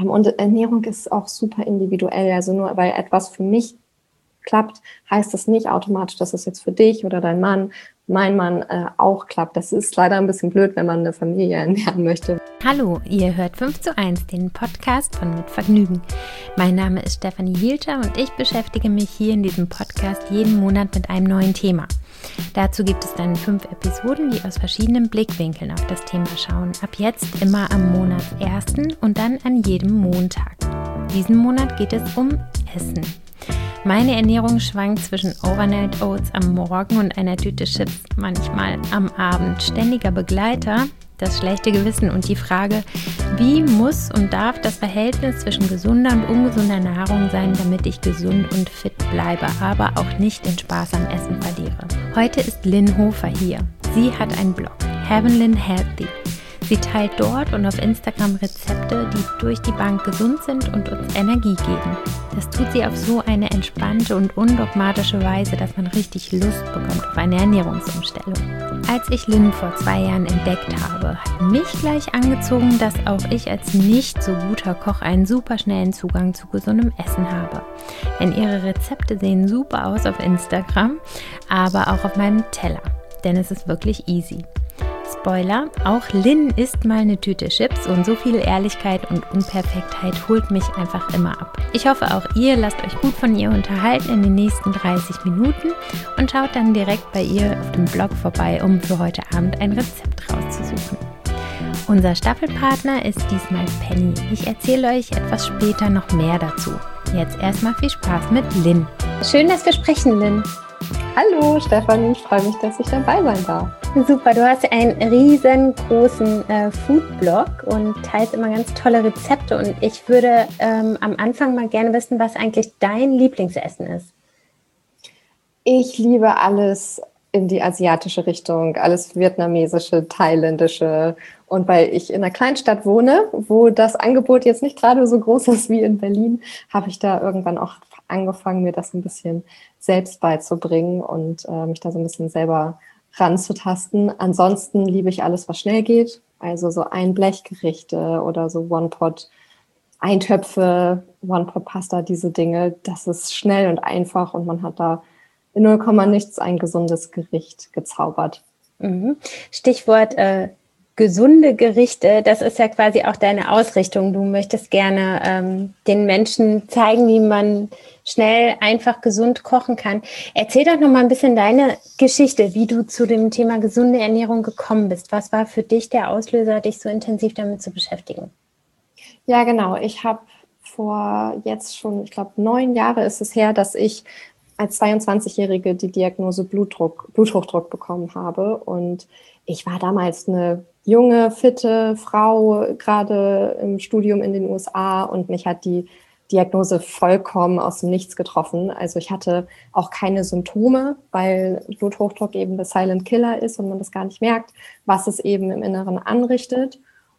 Und Ernährung ist auch super individuell. Also nur weil etwas für mich klappt, heißt das nicht automatisch, dass es jetzt für dich oder dein Mann, mein Mann auch klappt. Das ist leider ein bisschen blöd, wenn man eine Familie ernähren möchte. Hallo, ihr hört 5:1, den Podcast von Mit Vergnügen. Mein Name ist Stefanie Hielscher und ich beschäftige mich hier in diesem Podcast jeden Monat mit einem neuen Thema. Dazu gibt es dann 5 Episoden, die aus verschiedenen Blickwinkeln auf das Thema schauen. Ab jetzt immer am Monatsersten und dann an jedem Montag. Diesen Monat geht es um Essen. Meine Ernährung schwankt zwischen Overnight Oats am Morgen und einer Tüte Chips manchmal am Abend. Ständiger Begleiter, das schlechte Gewissen und die Frage, wie muss und darf das Verhältnis zwischen gesunder und ungesunder Nahrung sein, damit ich gesund und fit bleibe, aber auch nicht den Spaß am Essen verliere. Heute ist Lynn Hofer hier. Sie hat einen Blog, Heavenly Healthy. Sie teilt dort und auf Instagram Rezepte, die durch die Bank gesund sind und uns Energie geben. Das tut sie auf so eine entspannte und undogmatische Weise, dass man richtig Lust bekommt auf eine Ernährungsumstellung. Als ich Lynn vor 2 Jahren entdeckt habe, hat mich gleich angezogen, dass auch ich als nicht so guter Koch einen super schnellen Zugang zu gesundem Essen habe. Denn ihre Rezepte sehen super aus auf Instagram, aber auch auf meinem Teller. Denn es ist wirklich easy. Spoiler, auch Lynn isst mal eine Tüte Chips und so viel Ehrlichkeit und Unperfektheit holt mich einfach immer ab. Ich hoffe, auch ihr lasst euch gut von ihr unterhalten in den nächsten 30 Minuten und schaut dann direkt bei ihr auf dem Blog vorbei, um für heute Abend ein Rezept rauszusuchen. Unser Staffelpartner ist diesmal Penny. Ich erzähle euch etwas später noch mehr dazu. Jetzt erstmal viel Spaß mit Lynn. Schön, dass wir sprechen, Lynn. Hallo Stefanie, ich freue mich, dass ich dabei sein darf. Super, du hast einen riesengroßen Foodblog und teilst immer ganz tolle Rezepte und ich würde am Anfang mal gerne wissen, was eigentlich dein Lieblingsessen ist. Ich liebe alles in die asiatische Richtung, alles vietnamesische, thailändische, und weil ich in einer Kleinstadt wohne, wo das Angebot jetzt nicht gerade so groß ist wie in Berlin, habe ich da irgendwann auch angefangen, mir das ein bisschen selbst beizubringen und mich da so ein bisschen selber ranzutasten. Ansonsten liebe ich alles, was schnell geht, also so Einblechgerichte oder so One-Pot-Eintöpfe, One-Pot-Pasta, diese Dinge, das ist schnell und einfach und man hat da in 0, nichts ein gesundes Gericht gezaubert. Stichwort gesunde Gerichte, das ist ja quasi auch deine Ausrichtung. Du möchtest gerne den Menschen zeigen, wie man schnell, einfach, gesund kochen kann. Erzähl doch noch mal ein bisschen deine Geschichte, wie du zu dem Thema gesunde Ernährung gekommen bist. Was war für dich der Auslöser, dich so intensiv damit zu beschäftigen? Ja, genau. Ich habe vor jetzt schon, ich glaube, 9 Jahre ist es her, dass ich als 22-Jährige die Diagnose Bluthochdruck bekommen habe. Und ich war damals eine junge, fitte Frau, gerade im Studium in den USA, und mich hat die Diagnose vollkommen aus dem Nichts getroffen. Also ich hatte auch keine Symptome, weil Bluthochdruck eben der Silent Killer ist und man das gar nicht merkt, was es eben im Inneren anrichtet.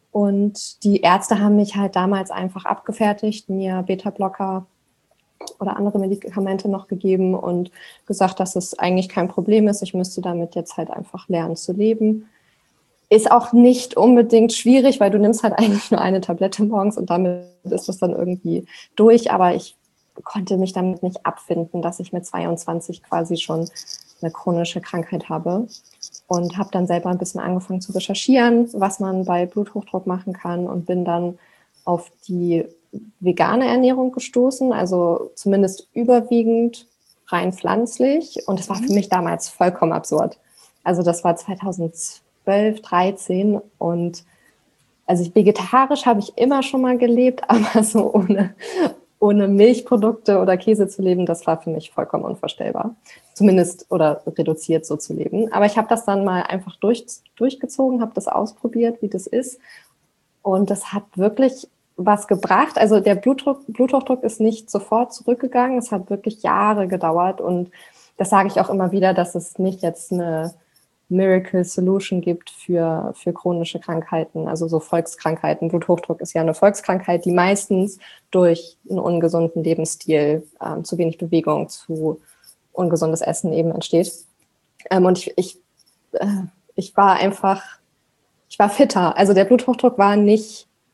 Und die Ärzte haben mich halt damals einfach abgefertigt, mir Beta-Blocker oder andere Medikamente noch gegeben und gesagt, dass es eigentlich kein Problem ist. Ich müsste damit jetzt halt einfach lernen zu leben. Ist auch nicht unbedingt schwierig, weil du nimmst halt eigentlich nur eine Tablette morgens und damit ist das dann irgendwie durch. Aber ich konnte mich damit nicht abfinden, dass ich mit 22 quasi schon eine chronische Krankheit habe. Und habe dann selber ein bisschen angefangen zu recherchieren, was man bei Bluthochdruck machen kann, und bin dann auf die vegane Ernährung gestoßen, also zumindest überwiegend rein pflanzlich. Und das war für mich damals vollkommen absurd. Also das war 2012, 13 und also vegetarisch habe ich immer schon mal gelebt, aber so ohne Milchprodukte oder Käse zu leben, das war für mich vollkommen unvorstellbar. Zumindest oder reduziert so zu leben. Aber ich habe das dann mal einfach durchgezogen, habe das ausprobiert, wie das ist. Und das hat wirklich was gebracht. Also der Bluthochdruck ist nicht sofort zurückgegangen. Es hat wirklich Jahre gedauert. Und das sage ich auch immer wieder, dass es nicht jetzt eine Miracle Solution gibt für chronische Krankheiten, also so Volkskrankheiten. Bluthochdruck ist ja eine Volkskrankheit, die meistens durch einen ungesunden Lebensstil, zu wenig Bewegung, zu ungesundes Essen eben entsteht. Und ich war fitter. Also der Bluthochdruck war nicht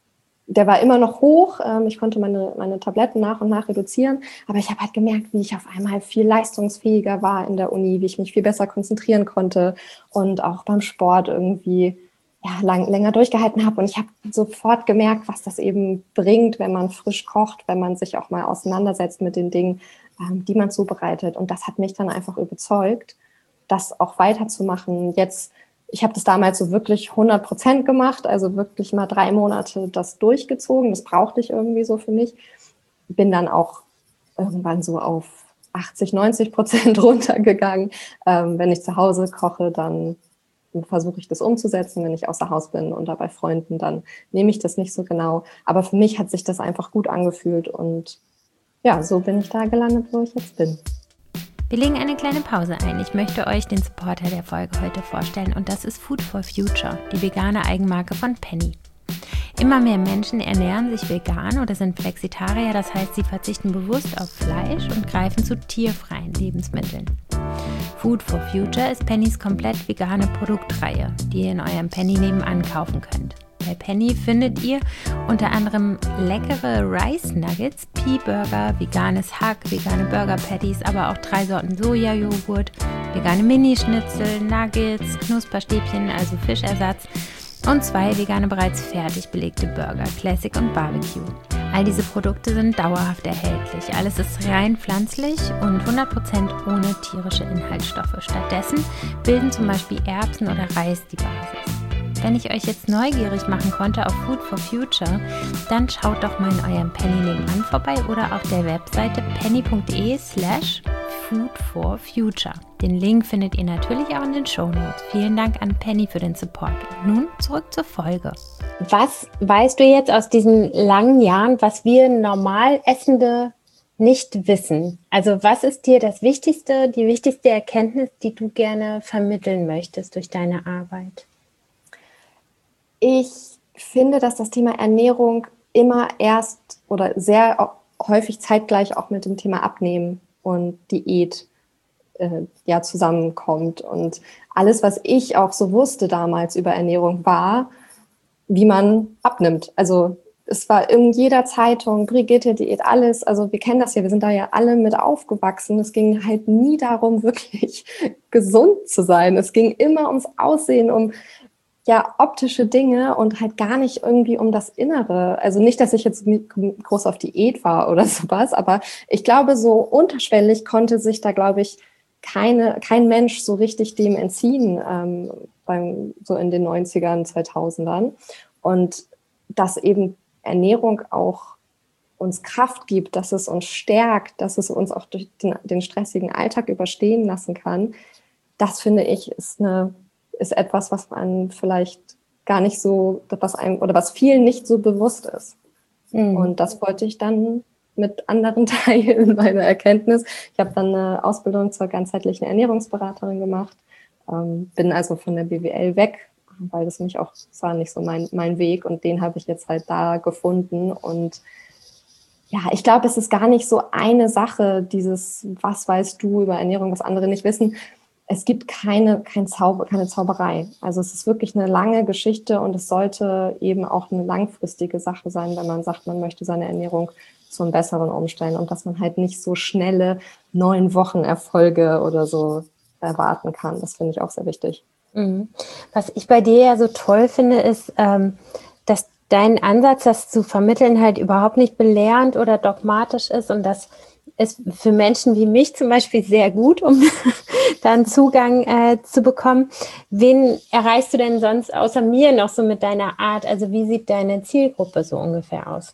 der war immer noch hoch. Ich konnte meine Tabletten nach und nach reduzieren. Aber ich habe halt gemerkt, wie ich auf einmal viel leistungsfähiger war in der Uni, wie ich mich viel besser konzentrieren konnte und auch beim Sport irgendwie länger durchgehalten habe. Und ich habe sofort gemerkt, was das eben bringt, wenn man frisch kocht, wenn man sich auch mal auseinandersetzt mit den Dingen, die man zubereitet. Und das hat mich dann einfach überzeugt, das auch weiterzumachen. Ich habe das damals so wirklich 100% gemacht, also wirklich mal 3 Monate das durchgezogen. Das brauchte ich irgendwie so für mich. Bin dann auch irgendwann so auf 80-90% runtergegangen. Wenn ich zu Hause koche, dann versuche ich das umzusetzen. Wenn ich außer Haus bin und da bei Freunden, dann nehme ich das nicht so genau. Aber für mich hat sich das einfach gut angefühlt und ja, so bin ich da gelandet, wo ich jetzt bin. Wir legen eine kleine Pause ein. Ich möchte euch den Supporter der Folge heute vorstellen und das ist Food for Future, die vegane Eigenmarke von Penny. Immer mehr Menschen ernähren sich vegan oder sind Flexitarier, das heißt, sie verzichten bewusst auf Fleisch und greifen zu tierfreien Lebensmitteln. Food for Future ist Pennys komplett vegane Produktreihe, die ihr in eurem Penny nebenan kaufen könnt. Bei Penny findet ihr unter anderem leckere Rice Nuggets, Pea-Burger, veganes Hack, vegane Burger Patties, aber auch 3 Sorten Sojajoghurt, vegane Minischnitzel, Nuggets, Knusperstäbchen, also Fischersatz und 2 vegane bereits fertig belegte Burger, Classic und Barbecue. All diese Produkte sind dauerhaft erhältlich. Alles ist rein pflanzlich und 100% ohne tierische Inhaltsstoffe. Stattdessen bilden zum Beispiel Erbsen oder Reis die Basis. Wenn ich euch jetzt neugierig machen konnte auf Food for Future, dann schaut doch mal in eurem Penny nebenan vorbei oder auf der Webseite penny.de/foodforfuture. Den Link findet ihr natürlich auch in den Shownotes. Vielen Dank an Penny für den Support. Und nun zurück zur Folge. Was weißt du jetzt aus diesen langen Jahren, was wir normal Essende nicht wissen? Also was ist dir die wichtigste Erkenntnis, die du gerne vermitteln möchtest durch deine Arbeit? Ich finde, dass das Thema Ernährung immer erst oder sehr häufig zeitgleich auch mit dem Thema Abnehmen und Diät zusammenkommt. Und alles, was ich auch so wusste damals über Ernährung, war, wie man abnimmt. Also es war in jeder Zeitung, Brigitte, Diät, alles. Also wir kennen das ja, wir sind da ja alle mit aufgewachsen. Es ging halt nie darum, wirklich gesund zu sein. Es ging immer ums Aussehen, um optische Dinge und halt gar nicht irgendwie um das Innere. Also nicht, dass ich jetzt groß auf Diät war oder sowas, aber ich glaube, so unterschwellig konnte sich da, glaube ich, kein Mensch so richtig dem entziehen, so in den 90ern, 2000ern. Und dass eben Ernährung auch uns Kraft gibt, dass es uns stärkt, dass es uns auch durch den stressigen Alltag überstehen lassen kann, das finde ich ist etwas, was man vielleicht gar nicht so, was vielen nicht so bewusst ist. Mhm. Und das wollte ich dann mit anderen teilen, meine Erkenntnis. Ich habe dann eine Ausbildung zur ganzheitlichen Ernährungsberaterin gemacht, bin also von der BWL weg, weil das war nicht so mein Weg und den habe ich jetzt halt da gefunden. Und ja, ich glaube, es ist gar nicht so eine Sache, was weißt du über Ernährung, was andere nicht wissen. Es gibt keine Zauberei. Also es ist wirklich eine lange Geschichte und es sollte eben auch eine langfristige Sache sein, wenn man sagt, man möchte seine Ernährung zum Besseren umstellen und dass man halt nicht so schnelle 9 Wochen Erfolge oder so erwarten kann. Das finde ich auch sehr wichtig. Was ich bei dir ja so toll finde, ist, dass dein Ansatz, das zu vermitteln, halt überhaupt nicht belehrend oder dogmatisch ist und das ist für Menschen wie mich zum Beispiel sehr gut, um dann Zugang zu bekommen. Wen erreichst du denn sonst außer mir noch so mit deiner Art? Also wie sieht deine Zielgruppe so ungefähr aus?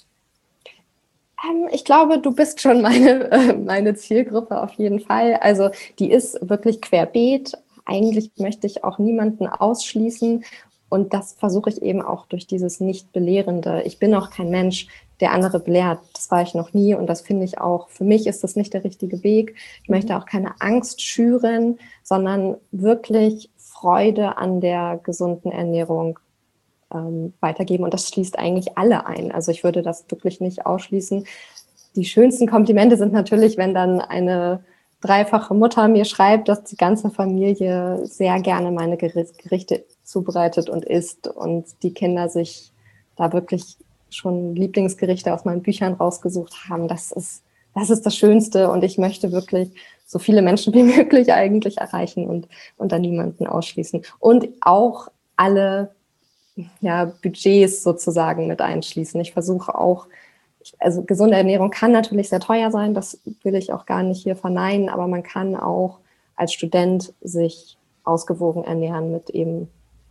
Ich glaube, du bist schon meine Zielgruppe auf jeden Fall. Also die ist wirklich querbeet. Eigentlich möchte ich auch niemanden ausschließen. Und das versuche ich eben auch durch dieses Nicht-Belehrende. Ich bin auch kein Mensch, der andere belehrt. Das war ich noch nie und das finde ich auch, für mich ist das nicht der richtige Weg. Ich möchte auch keine Angst schüren, sondern wirklich Freude an der gesunden Ernährung weitergeben. Und das schließt eigentlich alle ein. Also ich würde das wirklich nicht ausschließen. Die schönsten Komplimente sind natürlich, wenn dann eine dreifache Mutter mir schreibt, dass die ganze Familie sehr gerne meine Gerichte zubereitet und isst und die Kinder sich da wirklich schon Lieblingsgerichte aus meinen Büchern rausgesucht haben. Das ist das Schönste und ich möchte wirklich so viele Menschen wie möglich eigentlich erreichen und dann niemanden ausschließen. Und auch alle Budgets sozusagen mit einschließen. Ich versuche auch, also gesunde Ernährung kann natürlich sehr teuer sein, das will ich auch gar nicht hier verneinen, aber man kann auch als Student sich ausgewogen ernähren mit eben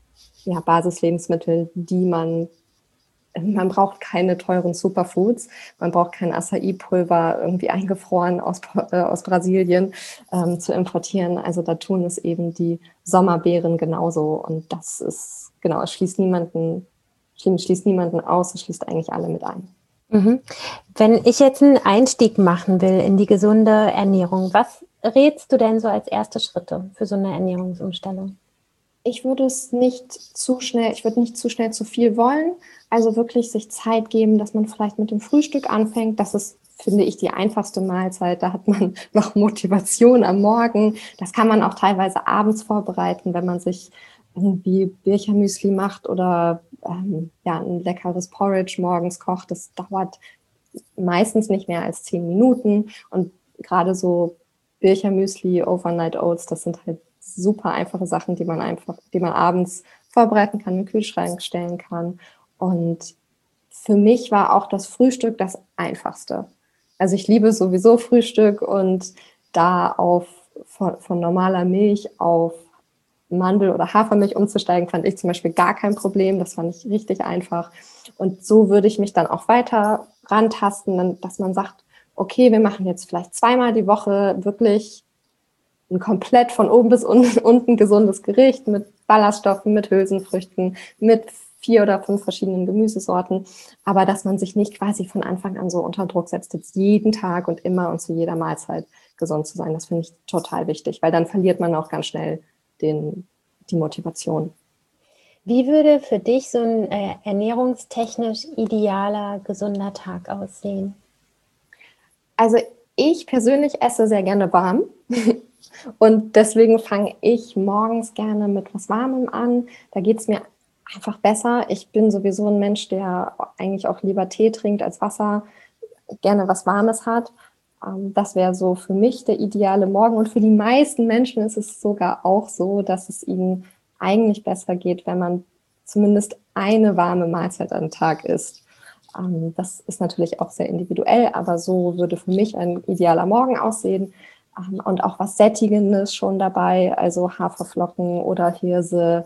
Basislebensmitteln, die man braucht keine teuren Superfoods, man braucht kein Acai-Pulver irgendwie eingefroren aus Brasilien zu importieren. Also da tun es eben die Sommerbeeren genauso und das ist, genau, es schließt niemanden aus, es schließt eigentlich alle mit ein. Mhm. Wenn ich jetzt einen Einstieg machen will in die gesunde Ernährung, was rätst du denn so als erste Schritte für so eine Ernährungsumstellung? Ich würde nicht zu schnell zu viel wollen. Also wirklich sich Zeit geben, dass man vielleicht mit dem Frühstück anfängt. Das ist, finde ich, die einfachste Mahlzeit. Da hat man noch Motivation am Morgen. Das kann man auch teilweise abends vorbereiten, wenn man sich irgendwie Birchermüsli macht oder ein leckeres Porridge morgens kocht. Das dauert meistens nicht mehr als 10 Minuten. Und gerade so Birchermüsli, Overnight Oats, das sind halt super einfache Sachen, die man abends vorbereiten kann, in den Kühlschrank stellen kann. Und für mich war auch das Frühstück das Einfachste. Also ich liebe sowieso Frühstück und da von normaler Milch auf Mandel- oder Hafermilch umzusteigen, fand ich zum Beispiel gar kein Problem. Das fand ich richtig einfach. Und so würde ich mich dann auch weiter rantasten, dass man sagt, okay, wir machen jetzt vielleicht 2-mal die Woche wirklich ein komplett von oben bis unten gesundes Gericht mit Ballaststoffen, mit Hülsenfrüchten, mit 4 oder 5 verschiedenen Gemüsesorten. Aber dass man sich nicht quasi von Anfang an so unter Druck setzt, jetzt jeden Tag und immer und zu jeder Mahlzeit gesund zu sein. Das finde ich total wichtig, weil dann verliert man auch ganz schnell die Motivation. Wie würde für dich so ein ernährungstechnisch idealer, gesunder Tag aussehen? Also ich persönlich esse sehr gerne warm und deswegen fange ich morgens gerne mit was Warmem an. Da geht es mir einfach besser. Ich bin sowieso ein Mensch, der eigentlich auch lieber Tee trinkt als Wasser, gerne was Warmes hat. Das wäre so für mich der ideale Morgen. Und für die meisten Menschen ist es sogar auch so, dass es ihnen eigentlich besser geht, wenn man zumindest eine warme Mahlzeit am Tag isst. Das ist natürlich auch sehr individuell, aber so würde für mich ein idealer Morgen aussehen. Und auch was Sättigendes schon dabei, also Haferflocken oder Hirse,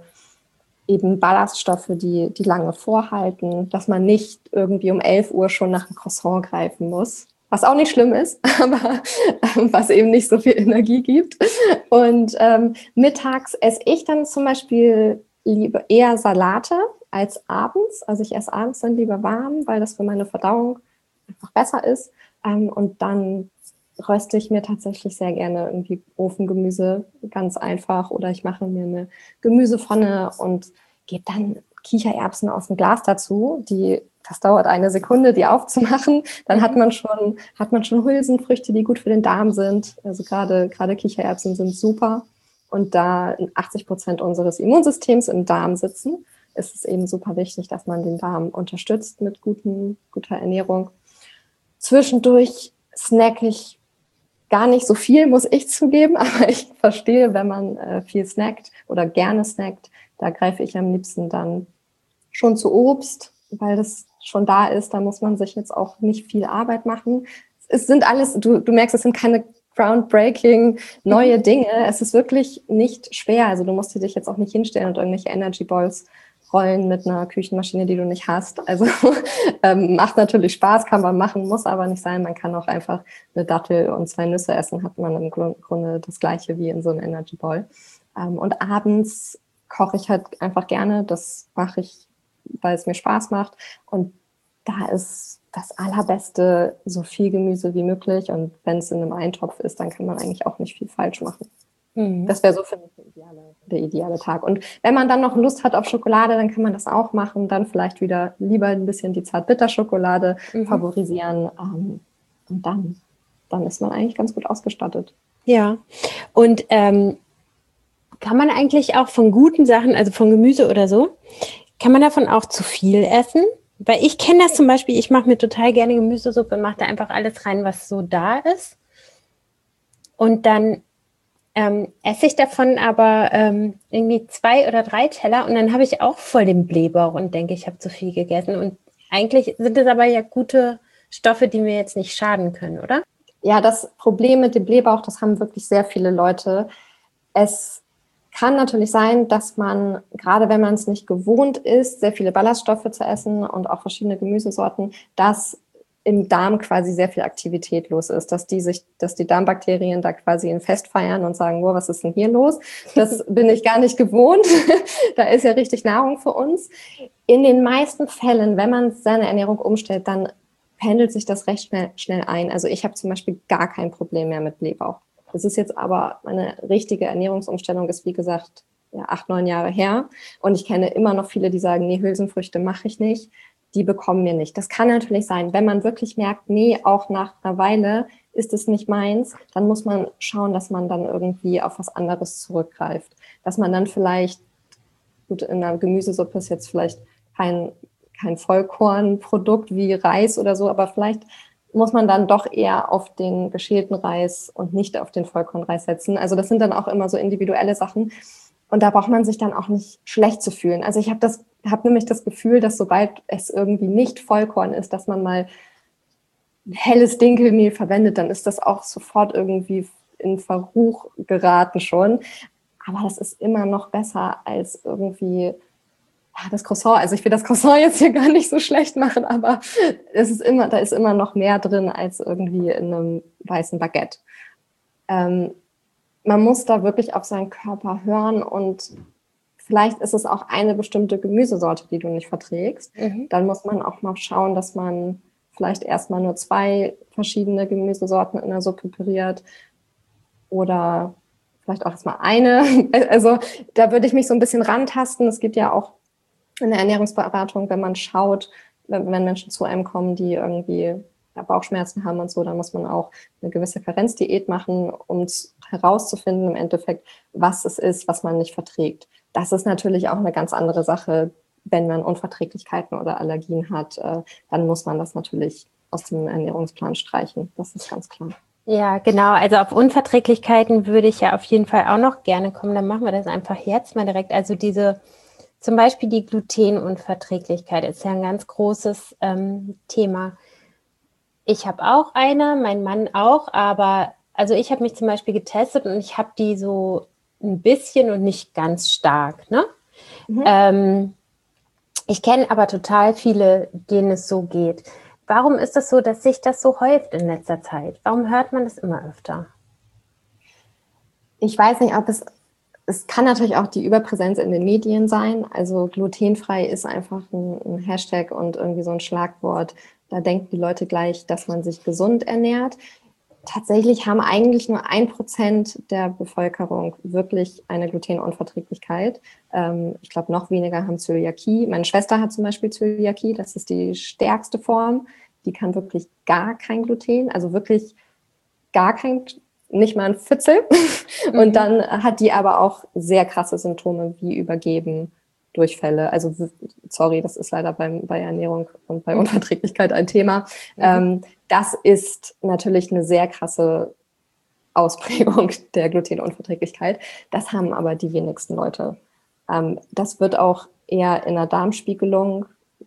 eben Ballaststoffe, die lange vorhalten, dass man nicht irgendwie um 11 Uhr schon nach einem Croissant greifen muss. Was auch nicht schlimm ist, aber was eben nicht so viel Energie gibt. Und mittags esse ich dann zum Beispiel eher Salate als abends. Also ich esse abends dann lieber warm, weil das für meine Verdauung einfach besser ist. Und dann röste ich mir tatsächlich sehr gerne irgendwie Ofengemüse, ganz einfach. Oder ich mache mir eine Gemüsepfanne und gebe dann Kichererbsen aus dem Glas dazu. Das dauert 1 Sekunde, die aufzumachen. Dann hat man schon Hülsenfrüchte, die gut für den Darm sind. Also gerade Kichererbsen sind super. Und da 80% unseres Immunsystems im Darm sitzen, ist es eben super wichtig, dass man den Darm unterstützt mit guter Ernährung. Zwischendurch snacke ich gar nicht so viel, muss ich zugeben, aber ich verstehe, wenn man viel snackt oder gerne snackt, da greife ich am liebsten dann schon zu Obst, weil das schon da ist, da muss man sich jetzt auch nicht viel Arbeit machen. Es sind alles, du merkst, es sind keine groundbreaking neue Dinge. Es ist wirklich nicht schwer. Also du musst dich jetzt auch nicht hinstellen und irgendwelche Energy Balls rollen mit einer Küchenmaschine, die du nicht hast. Also macht natürlich Spaß, kann man machen, muss aber nicht sein. Man kann auch einfach eine Dattel und 2 Nüsse essen, hat man im Grunde das Gleiche wie in so einem Energy Ball. Und abends koche ich halt einfach gerne. Das mache ich, weil es mir Spaß macht. Und da ist das Allerbeste so viel Gemüse wie möglich. Und wenn es in einem Eintopf ist, dann kann man eigentlich auch nicht viel falsch machen. Das wäre so für mich der ideale Tag. Und wenn man dann noch Lust hat auf Schokolade, dann kann man das auch machen. Dann vielleicht wieder lieber ein bisschen die Zartbitterschokolade favorisieren. Und dann ist man eigentlich ganz gut ausgestattet. Ja, und kann man eigentlich auch von guten Sachen, also von Gemüse oder so, kann man davon auch zu viel essen? Weil ich kenne das zum Beispiel, ich mache mir total gerne Gemüsesuppe, mache da einfach alles rein, was so da ist. Und dann esse ich davon aber irgendwie 2 oder 3 Teller und dann habe ich auch voll den Blähbauch und denke, ich habe zu viel gegessen. Und eigentlich sind es aber ja gute Stoffe, die mir jetzt nicht schaden können, oder? Ja, das Problem mit dem Blähbauch, das haben wirklich sehr viele Leute. Es kann natürlich sein, dass man, gerade wenn man es nicht gewohnt ist, sehr viele Ballaststoffe zu essen und auch verschiedene Gemüsesorten, dass im Darm quasi sehr viel Aktivität los ist, dass die Darmbakterien da quasi ein Fest feiern und sagen, wow, was ist denn hier los? Das bin ich gar nicht gewohnt. Da ist ja richtig Nahrung für uns. In den meisten Fällen, wenn man seine Ernährung umstellt, dann pendelt sich das recht schnell ein. Also ich habe zum Beispiel gar kein Problem mehr mit Blähbauch. Das ist jetzt aber meine richtige Ernährungsumstellung, ist wie gesagt ja, 8, 9 Jahre her. Und ich kenne immer noch viele, die sagen, nee, Hülsenfrüchte mache ich nicht. Die bekommen wir nicht. Das kann natürlich sein, wenn man wirklich merkt, nee, auch nach einer Weile ist es nicht meins, dann muss man schauen, dass man dann irgendwie auf was anderes zurückgreift. Dass man dann vielleicht, gut, in einer Gemüsesuppe ist jetzt vielleicht kein Vollkornprodukt wie Reis oder so, aber vielleicht muss man dann doch eher auf den geschälten Reis und nicht auf den Vollkornreis setzen. Also das sind dann auch immer so individuelle Sachen. Und da braucht man sich dann auch nicht schlecht zu fühlen. Also ich habe nämlich das Gefühl, dass sobald es irgendwie nicht Vollkorn ist, dass man mal helles Dinkelmehl verwendet, dann ist das auch sofort irgendwie in Verruch geraten schon. Aber das ist immer noch besser als irgendwie das Croissant. Also ich will das Croissant jetzt hier gar nicht so schlecht machen, aber da ist immer noch mehr drin als irgendwie in einem weißen Baguette. Man muss da wirklich auf seinen Körper hören und vielleicht ist es auch eine bestimmte Gemüsesorte, die du nicht verträgst. Dann muss man auch mal schauen, dass man vielleicht erstmal nur 2 verschiedene Gemüsesorten in der Suppe püriert oder vielleicht auch erstmal eine. Also da würde ich mich so ein bisschen rantasten. Es gibt ja auch in der Ernährungsberatung, wenn man schaut, wenn Menschen zu einem kommen, die irgendwie Bauchschmerzen haben und so, dann muss man auch eine gewisse Karenzdiät machen, um herauszufinden im Endeffekt, was es ist, was man nicht verträgt. Das ist natürlich auch eine ganz andere Sache, wenn man Unverträglichkeiten oder Allergien hat, dann muss man das natürlich aus dem Ernährungsplan streichen. Das ist ganz klar. Ja, genau. Also auf Unverträglichkeiten würde ich ja auf jeden Fall auch noch gerne kommen. Dann machen wir das einfach jetzt mal direkt. Also zum Beispiel die Glutenunverträglichkeit ist ja ein ganz großes Thema. Ich habe auch eine, mein Mann auch, aber also ich habe mich zum Beispiel getestet und ich habe die so ein bisschen und nicht ganz stark, ne? Ich kenne aber total viele, denen es so geht. Warum ist es so, dass sich das so häuft in letzter Zeit? Warum hört man das immer öfter? Ich weiß nicht, ob es kann natürlich auch die Überpräsenz in den Medien sein. Also glutenfrei ist einfach ein Hashtag und irgendwie so ein Schlagwort. Da denken die Leute gleich, dass man sich gesund ernährt. Tatsächlich haben eigentlich nur 1% der Bevölkerung wirklich eine Glutenunverträglichkeit. Ich glaube, noch weniger haben Zöliakie. Meine Schwester hat zum Beispiel Zöliakie. Das ist die stärkste Form. Die kann wirklich gar kein Gluten, also wirklich gar kein, nicht mal ein Fitzel. Und dann hat die aber auch sehr krasse Symptome wie Übergeben, Durchfälle. Also sorry, das ist leider bei Ernährung und bei Unverträglichkeit ein Thema. Das ist natürlich eine sehr krasse Ausprägung der Glutenunverträglichkeit. Das haben aber die wenigsten Leute. Das wird auch eher in der Darmspiegelung,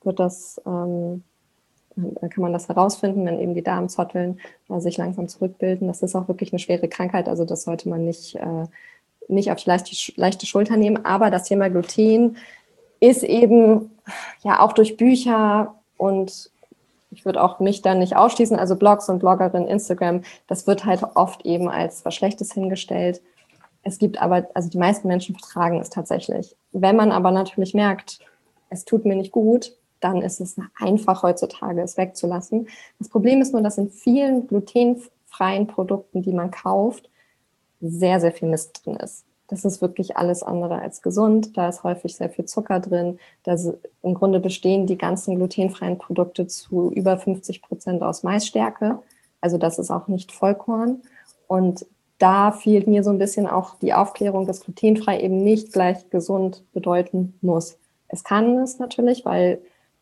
da kann man das herausfinden, wenn eben die Darmzotteln sich langsam zurückbilden. Das ist auch wirklich eine schwere Krankheit, also das sollte man nicht auf die leichte Schulter nehmen. Aber das Thema Gluten ist eben ja auch durch Bücher und ich würde auch mich dann nicht ausschließen, also Blogs und Bloggerinnen, Instagram, das wird halt oft eben als was Schlechtes hingestellt. Es gibt aber, also die meisten Menschen vertragen es tatsächlich. Wenn man aber natürlich merkt, es tut mir nicht gut, dann ist es einfach heutzutage, es wegzulassen. Das Problem ist nur, dass in vielen glutenfreien Produkten, die man kauft, sehr, sehr viel Mist drin ist. Das ist wirklich alles andere als gesund. Da ist häufig sehr viel Zucker drin. Im Grunde bestehen die ganzen glutenfreien Produkte zu über 50% aus Maisstärke. Also das ist auch nicht Vollkorn. Und da fehlt mir so ein bisschen auch die Aufklärung, dass glutenfrei eben nicht gleich gesund bedeuten muss. Es kann es natürlich, weil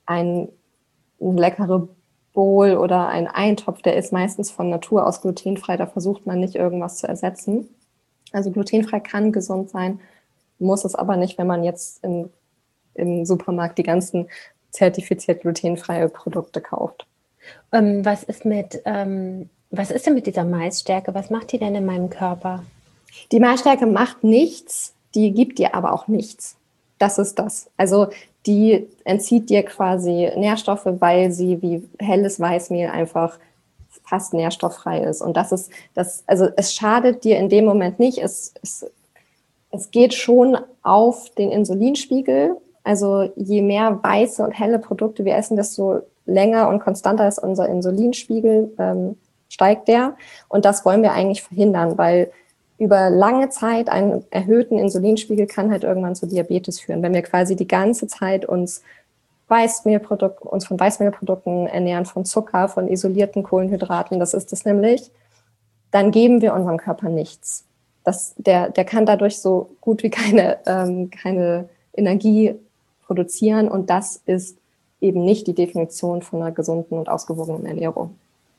ein leckere Bowl oder ein Eintopf, der ist meistens von Natur aus glutenfrei, da versucht man nicht irgendwas zu ersetzen. Also glutenfrei kann gesund sein, muss es aber nicht, wenn man jetzt im Supermarkt die ganzen zertifiziert glutenfreie Produkte kauft. Was ist denn mit dieser Maisstärke? Was macht die denn in meinem Körper? Die Maisstärke macht nichts, die gibt dir aber auch nichts. Das ist das. Also die entzieht dir quasi Nährstoffe, weil sie wie helles Weißmehl einfach fast nährstofffrei ist. Und das ist das, also es schadet dir in dem Moment nicht. Es geht schon auf den Insulinspiegel. Also je mehr weiße und helle Produkte wir essen, desto länger und konstanter ist unser Insulinspiegel, steigt der. Und das wollen wir eigentlich verhindern, weil über lange Zeit einen erhöhten Insulinspiegel kann halt irgendwann zu Diabetes führen. Wenn wir quasi die ganze Zeit uns von Weißmehlprodukten ernähren, von Zucker, von isolierten Kohlenhydraten, das ist es nämlich, dann geben wir unserem Körper nichts. Der kann dadurch so gut wie keine Energie produzieren und das ist eben nicht die Definition von einer gesunden und ausgewogenen Ernährung.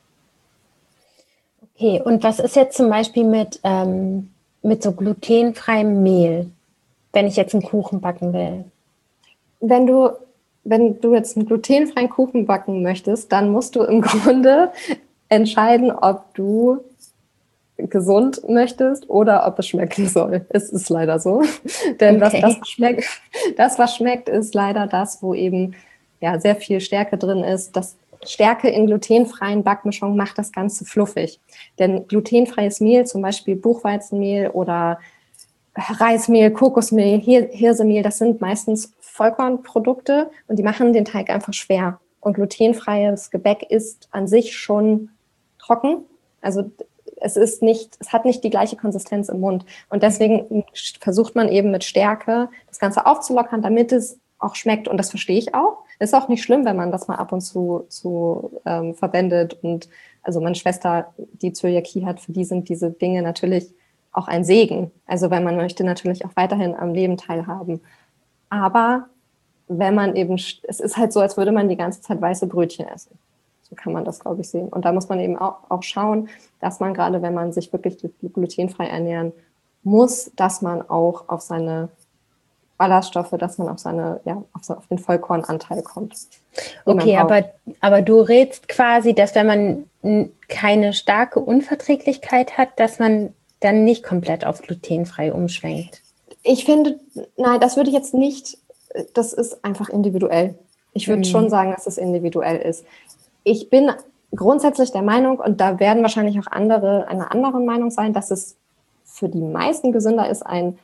Okay, und was ist jetzt zum Beispiel mit so glutenfreiem Mehl, wenn ich jetzt einen Kuchen backen will? Wenn du jetzt einen glutenfreien Kuchen backen möchtest, dann musst du im Grunde entscheiden, ob du gesund möchtest oder ob es schmecken soll. Es ist leider so. Denn Okay. das, was schmeckt, ist leider das, wo eben ja sehr viel Stärke drin ist. Das Stärke in glutenfreien Backmischungen macht das Ganze fluffig. Denn glutenfreies Mehl, zum Beispiel Buchweizenmehl oder Reismehl, Kokosmehl, Hirsemehl, das sind meistens Vollkornprodukte und die machen den Teig einfach schwer. Und glutenfreies Gebäck ist an sich schon trocken. Also es hat nicht die gleiche Konsistenz im Mund. Und deswegen versucht man eben mit Stärke das Ganze aufzulockern, damit es auch schmeckt. Und das verstehe ich auch. Ist auch nicht schlimm, wenn man das mal ab und zu verwendet. Und also meine Schwester, die Zöliakie hat, für die sind diese Dinge natürlich auch ein Segen. Also weil man möchte natürlich auch weiterhin am Leben teilhaben. Aber wenn man eben, es ist halt so, als würde man die ganze Zeit weiße Brötchen essen. So kann man das, glaube ich, sehen. Und da muss man eben auch schauen, dass man gerade, wenn man sich wirklich glutenfrei ernähren muss, dass man auch auf seine Ballaststoffe, dass man auf den Vollkornanteil kommt. Okay, aber du rätst quasi, dass wenn man keine starke Unverträglichkeit hat, dass man dann nicht komplett auf glutenfrei umschwenkt. Ich finde, nein, das würde ich jetzt nicht, das ist einfach individuell. Ich würde schon sagen, dass es individuell ist. Ich bin grundsätzlich der Meinung, und da werden wahrscheinlich auch andere einer anderen Meinung sein, dass es für die meisten gesünder ist, ein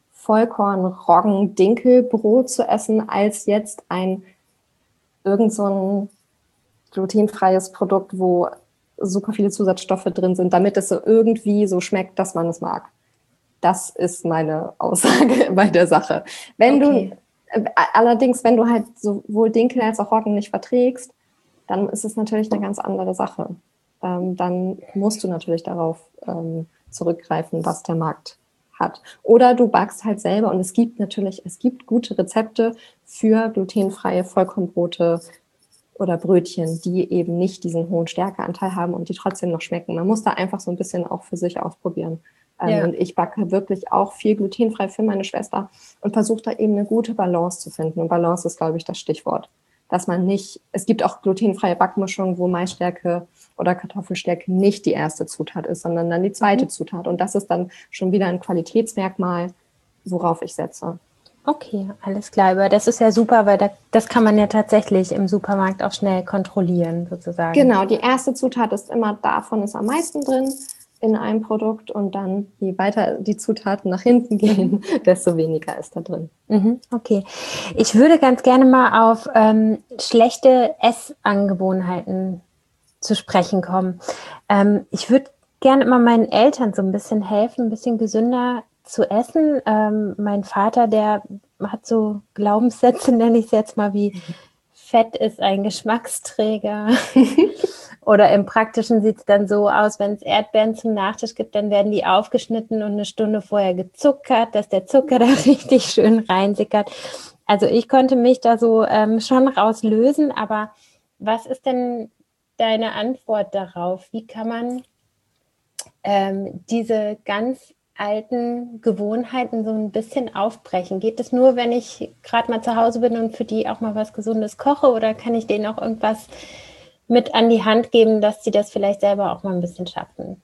Vollkorn-Roggen-Dinkelbrot zu essen, als jetzt irgend so ein glutenfreies Produkt, wo super viele Zusatzstoffe drin sind, damit es so irgendwie so schmeckt, dass man es mag. Das ist meine Aussage bei der Sache. Allerdings, wenn du halt sowohl Dinkel als auch Roggen nicht verträgst, dann ist es natürlich eine ganz andere Sache. Dann musst du natürlich darauf zurückgreifen, was der Markt hat. Oder du backst halt selber und es gibt gute Rezepte für glutenfreie Vollkornbrote oder Brötchen, die eben nicht diesen hohen Stärkeanteil haben und die trotzdem noch schmecken. Man muss da einfach so ein bisschen auch für sich ausprobieren. Und ich backe wirklich auch viel glutenfrei für meine Schwester und versuche da eben eine gute Balance zu finden. Und Balance ist, glaube ich, das Stichwort. Dass man nicht, es gibt auch glutenfreie Backmischungen, wo Maisstärke oder Kartoffelstärke nicht die erste Zutat ist, sondern dann die zweite Zutat. Und das ist dann schon wieder ein Qualitätsmerkmal, worauf ich setze. Okay, alles klar. Aber das ist ja super, weil das kann man ja tatsächlich im Supermarkt auch schnell kontrollieren, sozusagen. Genau, die erste Zutat ist immer, davon ist am meisten drin in einem Produkt und dann, je weiter die Zutaten nach hinten gehen, desto weniger ist da drin. Okay. Ich würde ganz gerne mal auf schlechte Essangewohnheiten zu sprechen kommen. Ich würde gerne immer meinen Eltern so ein bisschen helfen, ein bisschen gesünder zu essen. Mein Vater, der hat so Glaubenssätze, nenne ich es jetzt mal, wie Fett ist ein Geschmacksträger. Oder im Praktischen sieht es dann so aus, wenn es Erdbeeren zum Nachtisch gibt, dann werden die aufgeschnitten und eine Stunde vorher gezuckert, dass der Zucker da richtig schön reinsickert. Also ich konnte mich da so schon rauslösen, aber was ist denn deine Antwort darauf? Wie kann man diese ganz alten Gewohnheiten so ein bisschen aufbrechen? Geht es nur, wenn ich gerade mal zu Hause bin und für die auch mal was Gesundes koche, oder kann ich denen auch irgendwas mit an die Hand geben, dass sie das vielleicht selber auch mal ein bisschen schaffen?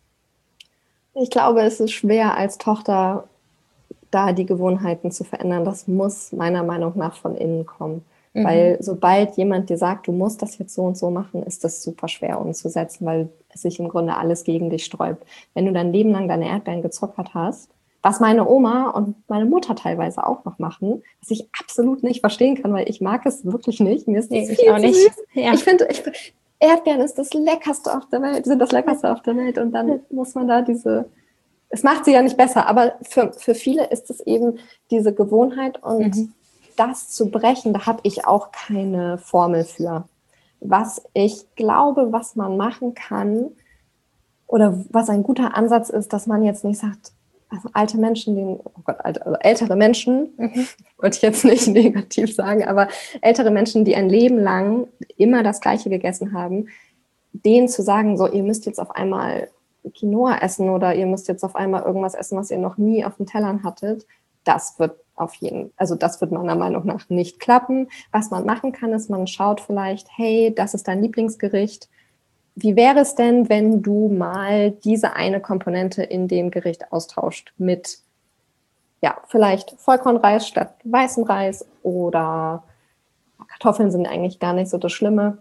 Ich glaube, es ist schwer als Tochter, da die Gewohnheiten zu verändern. Das muss meiner Meinung nach von innen kommen. Weil sobald jemand dir sagt, du musst das jetzt so und so machen, ist das super schwer umzusetzen, weil es sich im Grunde alles gegen dich sträubt. Wenn du dein Leben lang deine Erdbeeren gezuckert hast, was meine Oma und meine Mutter teilweise auch noch machen, was ich absolut nicht verstehen kann, weil ich mag es wirklich nicht. Mir ist das viel auch zu nicht. süß. Ja. Ich finde, Erdbeeren ist das Leckerste auf der Welt, sind das Leckerste auf der Welt. Und dann muss man da es macht sie ja nicht besser, aber für viele ist es eben diese Gewohnheit und das zu brechen, da habe ich auch keine Formel für. Was ich glaube, was man machen kann oder was ein guter Ansatz ist, dass man jetzt nicht sagt, also alte Menschen, also ältere Menschen, wollte ich jetzt nicht negativ sagen, aber ältere Menschen, die ein Leben lang immer das Gleiche gegessen haben, denen zu sagen, so, ihr müsst jetzt auf einmal Quinoa essen oder ihr müsst jetzt auf einmal irgendwas essen, was ihr noch nie auf den Tellern hattet, das wird das wird meiner Meinung nach nicht klappen. Was man machen kann, ist, man schaut vielleicht, hey, das ist dein Lieblingsgericht. Wie wäre es denn, wenn du mal diese eine Komponente in dem Gericht austauscht mit, ja, vielleicht Vollkornreis statt weißem Reis oder Kartoffeln sind eigentlich gar nicht so das Schlimme,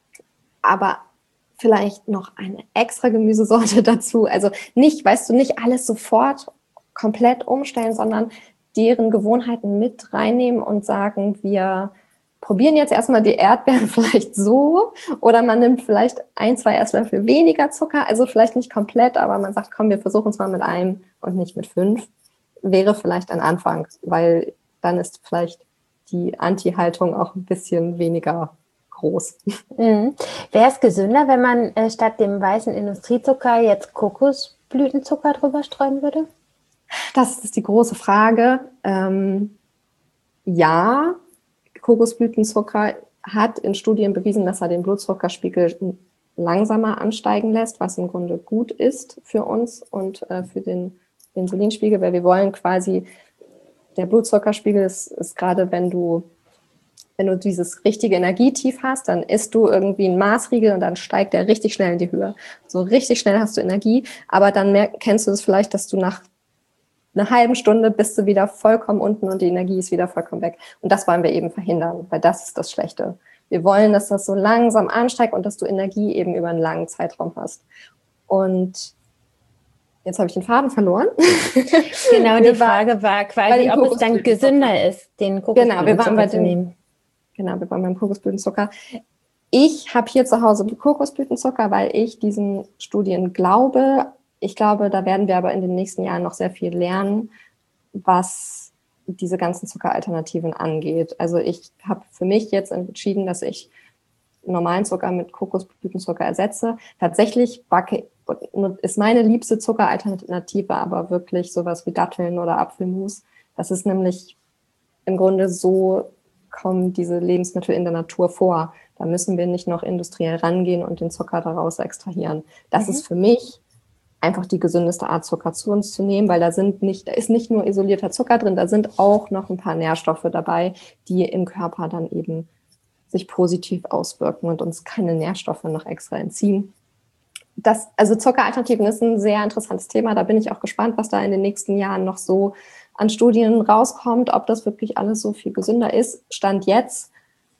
aber vielleicht noch eine extra Gemüsesorte dazu. Also nicht alles sofort komplett umstellen, sondern deren Gewohnheiten mit reinnehmen und sagen, wir probieren jetzt erstmal die Erdbeeren vielleicht so oder man nimmt vielleicht 1, 2 Esslöffel weniger Zucker, also vielleicht nicht komplett, aber man sagt, komm, wir versuchen es mal mit 1 und nicht mit 5, wäre vielleicht ein Anfang, weil dann ist vielleicht die Anti-Haltung auch ein bisschen weniger groß. Wäre es gesünder, wenn man statt dem weißen Industriezucker jetzt Kokosblütenzucker drüber streuen würde? Das ist die große Frage. Ja, Kokosblütenzucker hat in Studien bewiesen, dass er den Blutzuckerspiegel langsamer ansteigen lässt, was im Grunde gut ist für uns und für den Insulinspiegel, weil wir wollen quasi, der Blutzuckerspiegel ist gerade, wenn du dieses richtige Energietief hast, dann isst du irgendwie einen Maßriegel und dann steigt der richtig schnell in die Höhe. So richtig schnell hast du Energie, aber dann kennst du es vielleicht, dass du nach einer halben Stunde bist du wieder vollkommen unten und die Energie ist wieder vollkommen weg. Und das wollen wir eben verhindern, weil das ist das Schlechte. Wir wollen, dass das so langsam ansteigt und dass du Energie eben über einen langen Zeitraum hast. Und jetzt habe ich den Faden verloren. Genau, die Frage war quasi, ob es dann gesünder ist, den Kokosblütenzucker zu nehmen. Genau, wir waren beim Kokosblütenzucker. Ich habe hier zu Hause Kokosblütenzucker, weil ich diesen Studien glaube. Ich glaube, da werden wir aber in den nächsten Jahren noch sehr viel lernen, was diese ganzen Zuckeralternativen angeht. Also ich habe für mich jetzt entschieden, dass ich normalen Zucker mit Kokosblütenzucker ersetze. Tatsächlich ist meine liebste Zuckeralternative aber wirklich sowas wie Datteln oder Apfelmus. Das ist nämlich im Grunde so, kommen diese Lebensmittel in der Natur vor. Da müssen wir nicht noch industriell rangehen und den Zucker daraus extrahieren. Das ist für mich einfach die gesündeste Art, Zucker zu uns zu nehmen, weil da ist nicht nur isolierter Zucker drin, da sind auch noch ein paar Nährstoffe dabei, die im Körper dann eben sich positiv auswirken und uns keine Nährstoffe noch extra entziehen. Also Zuckeralternativen ist ein sehr interessantes Thema. Da bin ich auch gespannt, was da in den nächsten Jahren noch so an Studien rauskommt, ob das wirklich alles so viel gesünder ist. Stand jetzt,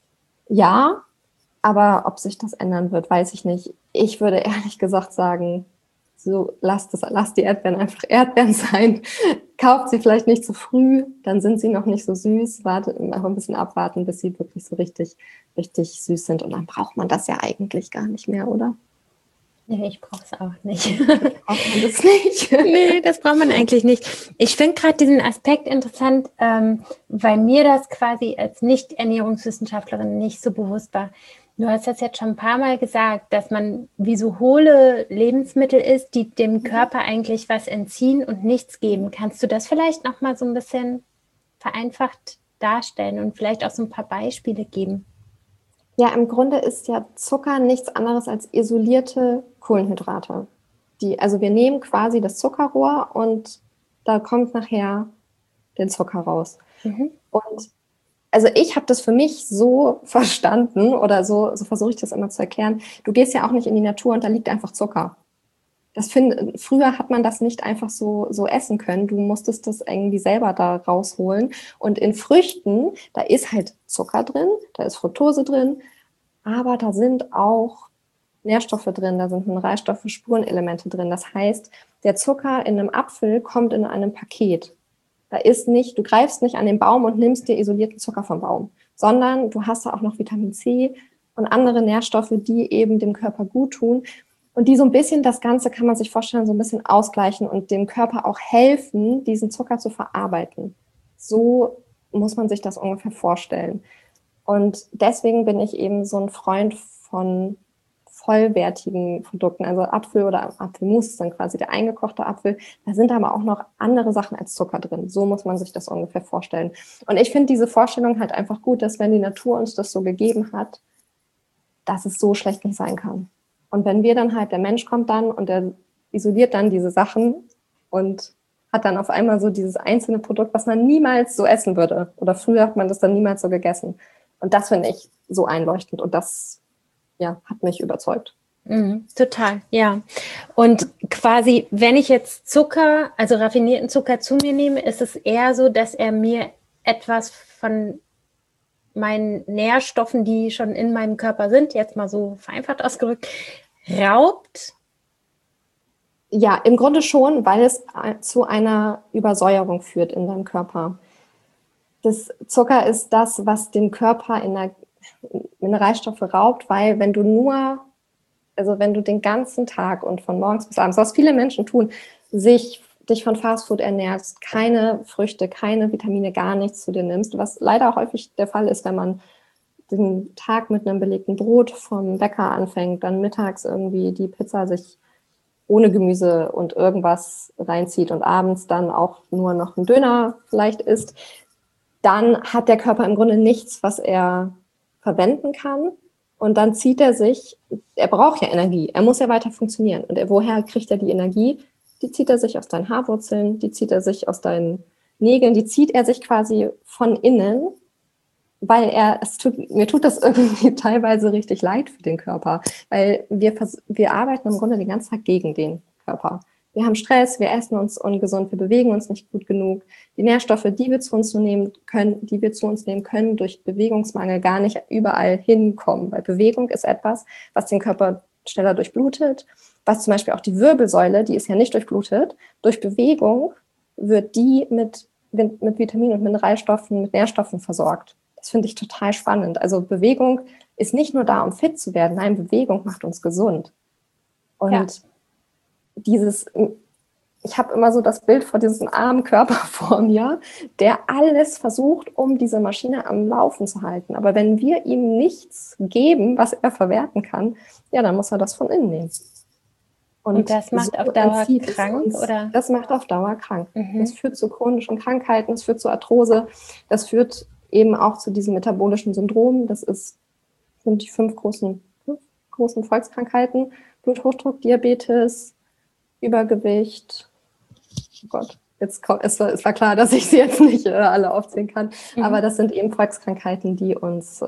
ja, aber ob sich das ändern wird, weiß ich nicht. Ich würde ehrlich gesagt sagen, so lasst die Erdbeeren einfach Erdbeeren sein. Kauft sie vielleicht nicht zu früh, dann sind sie noch nicht so süß. Wartet einfach ein bisschen abwarten, bis sie wirklich so richtig, richtig süß sind. Und dann braucht man das ja eigentlich gar nicht mehr, oder? Nee, ich brauche es auch nicht. Braucht man das nicht? Nee, das braucht man eigentlich nicht. Ich finde gerade diesen Aspekt interessant, weil mir das quasi als Nicht-Ernährungswissenschaftlerin nicht so bewusst war. Du hast das jetzt schon ein paar Mal gesagt, dass man wie so hohle Lebensmittel isst, die dem Körper eigentlich was entziehen und nichts geben. Kannst du das vielleicht noch mal so ein bisschen vereinfacht darstellen und vielleicht auch so ein paar Beispiele geben? Ja, im Grunde ist ja Zucker nichts anderes als isolierte Kohlenhydrate. Also wir nehmen quasi das Zuckerrohr und da kommt nachher der Zucker raus. Und also ich habe das für mich so verstanden oder so versuche ich das immer zu erklären. Du gehst ja auch nicht in die Natur und da liegt einfach Zucker. Früher hat man das nicht einfach so essen können. Du musstest das irgendwie selber da rausholen. Und in Früchten, da ist halt Zucker drin, da ist Fructose drin, aber da sind auch Nährstoffe drin, da sind Mineralstoffe, Spurenelemente drin. Das heißt, der Zucker in einem Apfel kommt in einem Paket. Du greifst nicht an den Baum und nimmst dir isolierten Zucker vom Baum, sondern du hast da auch noch Vitamin C und andere Nährstoffe, die eben dem Körper gut tun und die so ein bisschen, das Ganze kann man sich vorstellen, so ein bisschen ausgleichen und dem Körper auch helfen, diesen Zucker zu verarbeiten. So muss man sich das ungefähr vorstellen. Und deswegen bin ich eben so ein Freund von vollwertigen Produkten, also Apfel oder Apfelmus ist dann quasi der eingekochte Apfel. Da sind aber auch noch andere Sachen als Zucker drin. So muss man sich das ungefähr vorstellen. Und ich finde diese Vorstellung halt einfach gut, dass wenn die Natur uns das so gegeben hat, dass es so schlecht nicht sein kann. Und wenn wir dann halt, der Mensch kommt dann und der isoliert dann diese Sachen und hat dann auf einmal so dieses einzelne Produkt, was man niemals so essen würde. Oder früher hat man das dann niemals so gegessen. Und das finde ich so einleuchtend und das hat mich überzeugt. Total, ja. Und quasi, wenn ich jetzt Zucker, also raffinierten Zucker zu mir nehme, ist es eher so, dass er mir etwas von meinen Nährstoffen, die schon in meinem Körper sind, jetzt mal so vereinfacht ausgedrückt, raubt? Ja, im Grunde schon, weil es zu einer Übersäuerung führt in deinem Körper. Das Zucker ist das, was dem Körper Mineralstoffe raubt, weil wenn du den ganzen Tag und von morgens bis abends, was viele Menschen tun, dich von Fastfood ernährst, keine Früchte, keine Vitamine, gar nichts zu dir nimmst, was leider auch häufig der Fall ist, wenn man den Tag mit einem belegten Brot vom Bäcker anfängt, dann mittags irgendwie die Pizza sich ohne Gemüse und irgendwas reinzieht und abends dann auch nur noch einen Döner vielleicht isst, dann hat der Körper im Grunde nichts, was er verwenden kann. Und dann er braucht ja Energie, er muss ja weiter funktionieren. Und woher kriegt er die Energie? Die zieht er sich aus deinen Haarwurzeln, die zieht er sich aus deinen Nägeln, die zieht er sich quasi von innen, weil mir tut das irgendwie teilweise richtig leid für den Körper, weil wir arbeiten im Grunde den ganzen Tag gegen den Körper. Wir haben Stress, wir essen uns ungesund, wir bewegen uns nicht gut genug. Die Nährstoffe, die wir zu uns nehmen können, durch Bewegungsmangel gar nicht überall hinkommen. Weil Bewegung ist etwas, was den Körper schneller durchblutet, was zum Beispiel auch die Wirbelsäule, die ist ja nicht durchblutet. Durch Bewegung wird die mit Vitaminen und Mineralstoffen, mit Nährstoffen versorgt. Das finde ich total spannend. Also Bewegung ist nicht nur da, um fit zu werden. Nein, Bewegung macht uns gesund. Und ich habe immer so das Bild vor diesem armen Körper vor mir, der alles versucht, um diese Maschine am Laufen zu halten. Aber wenn wir ihm nichts geben, was er verwerten kann, ja, dann muss er das von innen nehmen. Und das macht auf Dauer krank, oder? Das macht auf Dauer krank. Das führt zu chronischen Krankheiten, das führt zu Arthrose, das führt eben auch zu diesem metabolischen Syndrom. Sind die fünf großen Volkskrankheiten: Bluthochdruck, Diabetes, Übergewicht. Oh Gott, es war klar, dass ich sie jetzt nicht alle aufzählen kann. Aber das sind eben Volkskrankheiten, die uns,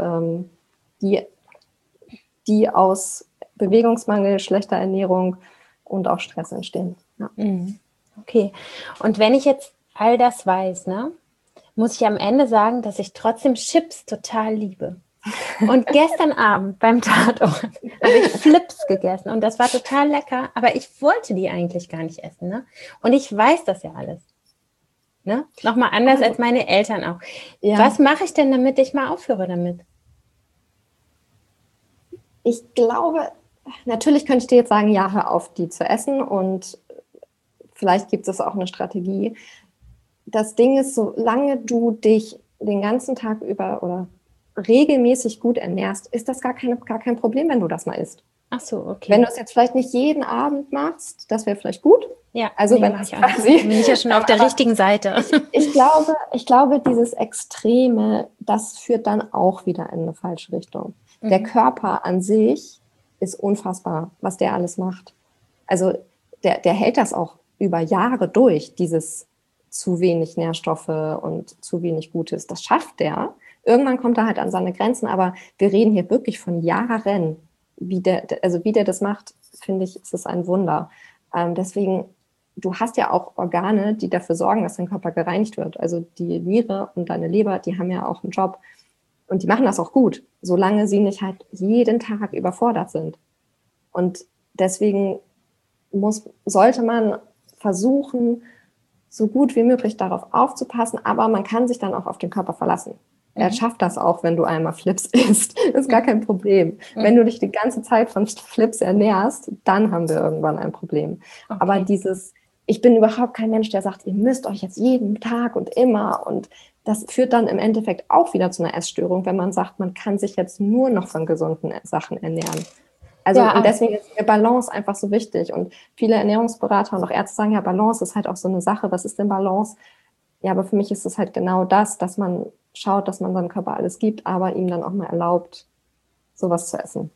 die aus Bewegungsmangel, schlechter Ernährung und auch Stress entstehen. Ja. Okay. Und wenn ich jetzt all das weiß, ne, muss ich am Ende sagen, dass ich trotzdem Chips total liebe. Und gestern Abend beim Tatort habe ich Flips gegessen und das war total lecker, aber ich wollte die eigentlich gar nicht essen. Ne? Und ich weiß das ja alles. Ne? Nochmal anders als meine Eltern auch. Ja. Was mache ich denn, damit ich mal aufhöre damit? Ich glaube, natürlich könnte ich dir jetzt sagen, ja, hör auf, die zu essen und vielleicht gibt es auch eine Strategie. Das Ding ist, solange du dich den ganzen Tag über oder regelmäßig gut ernährst, ist das gar kein Problem, wenn du das mal isst. Ach so, okay. Wenn du es jetzt vielleicht nicht jeden Abend machst, das wäre vielleicht gut. Ja, also wenn ich quasi, bin ich ja schon auf der richtigen Seite. Ich glaube, dieses Extreme, das führt dann auch wieder in eine falsche Richtung. Der Körper an sich ist unfassbar, was der alles macht. Also der hält das auch über Jahre durch, dieses zu wenig Nährstoffe und zu wenig Gutes. Das schafft der. Irgendwann kommt er halt an seine Grenzen, aber wir reden hier wirklich von Jahren. Wie der das macht, finde ich, ist es ein Wunder. Deswegen, du hast ja auch Organe, die dafür sorgen, dass dein Körper gereinigt wird. Also die Niere und deine Leber, die haben ja auch einen Job. Und die machen das auch gut, solange sie nicht halt jeden Tag überfordert sind. Und deswegen sollte man versuchen, so gut wie möglich darauf aufzupassen, aber man kann sich dann auch auf den Körper verlassen. Er schafft das auch, wenn du einmal Flips isst. Das ist gar kein Problem. Wenn du dich die ganze Zeit von Flips ernährst, dann haben wir irgendwann ein Problem. Okay. Aber ich bin überhaupt kein Mensch, der sagt, ihr müsst euch jetzt jeden Tag und immer, und das führt dann im Endeffekt auch wieder zu einer Essstörung, wenn man sagt, man kann sich jetzt nur noch von gesunden Sachen ernähren. Also und deswegen ist die Balance einfach so wichtig. Und viele Ernährungsberater und auch Ärzte sagen, ja, Balance ist halt auch so eine Sache. Was ist denn Balance? Ja, aber für mich ist es halt genau das, dass man schaut, dass man seinem Körper alles gibt, aber ihm dann auch mal erlaubt, sowas zu essen.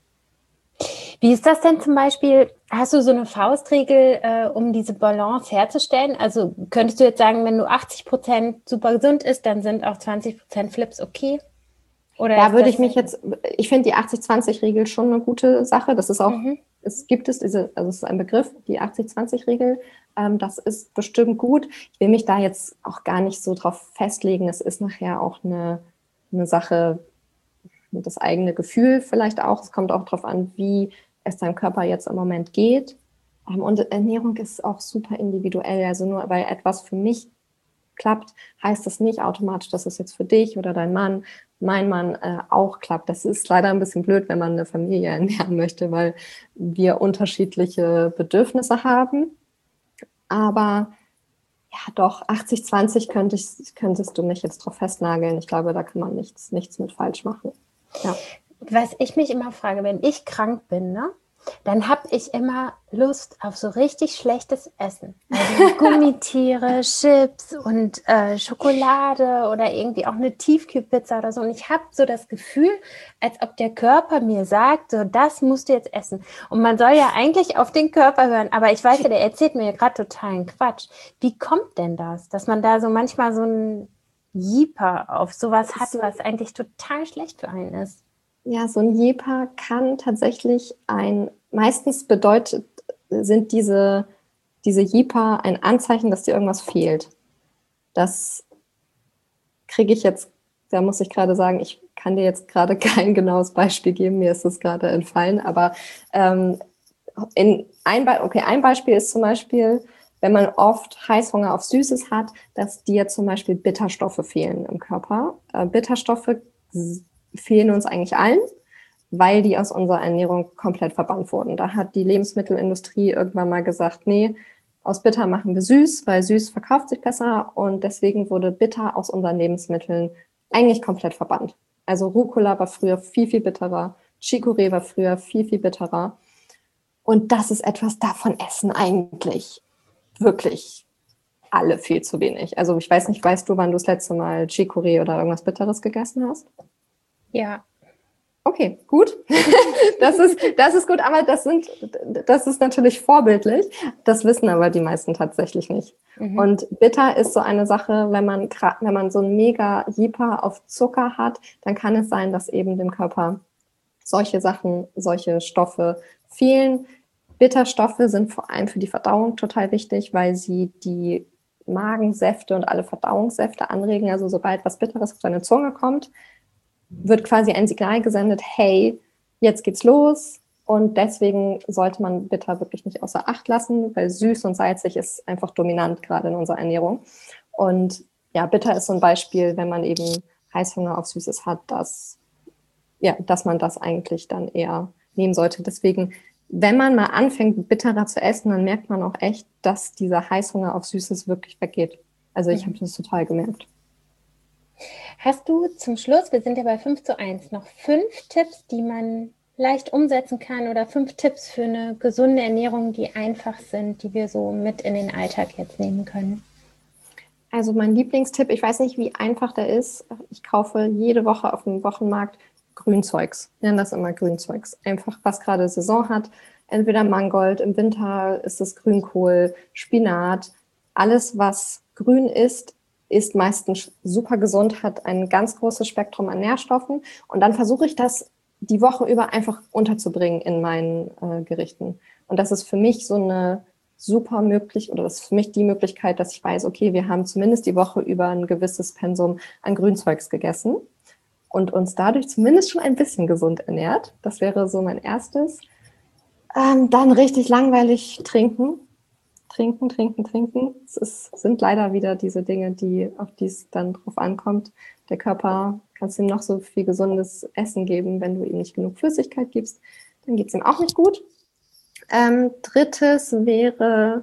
Wie ist das denn zum Beispiel? Hast du so eine Faustregel, um diese Balance herzustellen? Also könntest du jetzt sagen, wenn du 80% super gesund isst, dann sind auch 20% Flips okay? Oder da würde ich finde die 80-20-Regel schon eine gute Sache. Das ist auch, es ist ein Begriff, die 80-20-Regel. Das ist bestimmt gut. Ich will mich da jetzt auch gar nicht so drauf festlegen. Es ist nachher auch eine Sache, das eigene Gefühl vielleicht auch. Es kommt auch darauf an, wie es deinem Körper jetzt im Moment geht. Und Ernährung ist auch super individuell. Also nur weil etwas für mich klappt, heißt das nicht automatisch, dass es jetzt für dich oder mein Mann auch klappt. Das ist leider ein bisschen blöd, wenn man eine Familie ernähren möchte, weil wir unterschiedliche Bedürfnisse haben. Aber ja, doch, 80-20 könntest du mich jetzt drauf festnageln. Ich glaube, da kann man nichts mit falsch machen. Ja. Was ich mich immer frage, wenn ich krank bin, ne? Dann habe ich immer Lust auf so richtig schlechtes Essen. Also Gummitiere, Chips und Schokolade oder irgendwie auch eine Tiefkühlpizza oder so. Und ich habe so das Gefühl, als ob der Körper mir sagt, so, das musst du jetzt essen. Und man soll ja eigentlich auf den Körper hören. Aber ich weiß ja, der erzählt mir ja gerade totalen Quatsch. Wie kommt denn das, dass man da so manchmal so ein Jeeper auf sowas hat, was eigentlich total schlecht für einen ist? Ja, so ein Jeeper kann tatsächlich meistens sind diese Jeeper ein Anzeichen, dass dir irgendwas fehlt. Das kriege ich jetzt, da muss ich gerade sagen, ich kann dir jetzt gerade kein genaues Beispiel geben, mir ist das gerade entfallen, aber ein Beispiel ist zum Beispiel, wenn man oft Heißhunger auf Süßes hat, dass dir zum Beispiel Bitterstoffe fehlen im Körper. Bitterstoffe fehlen uns eigentlich allen, weil die aus unserer Ernährung komplett verbannt wurden. Da hat die Lebensmittelindustrie irgendwann mal gesagt, nee, aus bitter machen wir süß, weil süß verkauft sich besser, und deswegen wurde bitter aus unseren Lebensmitteln eigentlich komplett verbannt. Also Rucola war früher viel, viel bitterer, Chicorée war früher viel, viel bitterer, und das ist etwas, davon essen eigentlich wirklich alle viel zu wenig. Also ich weiß nicht, weißt du, wann du das letzte Mal Chicorée oder irgendwas Bitteres gegessen hast? Ja. Okay, gut. Das ist gut, aber das ist natürlich vorbildlich. Das wissen aber die meisten tatsächlich nicht. Und bitter ist so eine Sache, wenn man so ein mega Jeeper auf Zucker hat, dann kann es sein, dass eben dem Körper solche Stoffe fehlen. Bitterstoffe sind vor allem für die Verdauung total wichtig, weil sie die Magensäfte und alle Verdauungssäfte anregen. Also sobald was Bitteres auf deine Zunge kommt, wird quasi ein Signal gesendet, hey, jetzt geht's los. Und deswegen sollte man bitter wirklich nicht außer Acht lassen, weil süß und salzig ist einfach dominant gerade in unserer Ernährung. Und ja, bitter ist so ein Beispiel, wenn man eben Heißhunger auf Süßes hat, dass man das eigentlich dann eher nehmen sollte. Deswegen, wenn man mal anfängt, bitterer zu essen, dann merkt man auch echt, dass dieser Heißhunger auf Süßes wirklich weggeht. Also ich habe das total gemerkt. Hast du zum Schluss, wir sind ja bei 5:1, noch 5 Tipps, die man leicht umsetzen kann oder 5 Tipps für eine gesunde Ernährung, die einfach sind, die wir so mit in den Alltag jetzt nehmen können? Also mein Lieblingstipp, ich weiß nicht, wie einfach der ist. Ich kaufe jede Woche auf dem Wochenmarkt Grünzeugs. Wir nennen das immer Grünzeugs. Einfach, was gerade Saison hat. Entweder Mangold, im Winter ist es Grünkohl, Spinat. Alles, was grün ist meistens super gesund, hat ein ganz großes Spektrum an Nährstoffen. Und dann versuche ich das die Woche über einfach unterzubringen in meinen Gerichten. Und das ist für mich so eine super möglich, oder das ist für mich die Möglichkeit, dass ich weiß, okay, wir haben zumindest die Woche über ein gewisses Pensum an Grünzeugs gegessen und uns dadurch zumindest schon ein bisschen gesund ernährt. Das wäre so mein erstes. Dann richtig langweilig trinken. Trinken. Sind leider wieder diese Dinge, auf die es dann drauf ankommt. Der Körper, kannst ihm noch so viel gesundes Essen geben, wenn du ihm nicht genug Flüssigkeit gibst, dann geht es ihm auch nicht gut. Drittes wäre,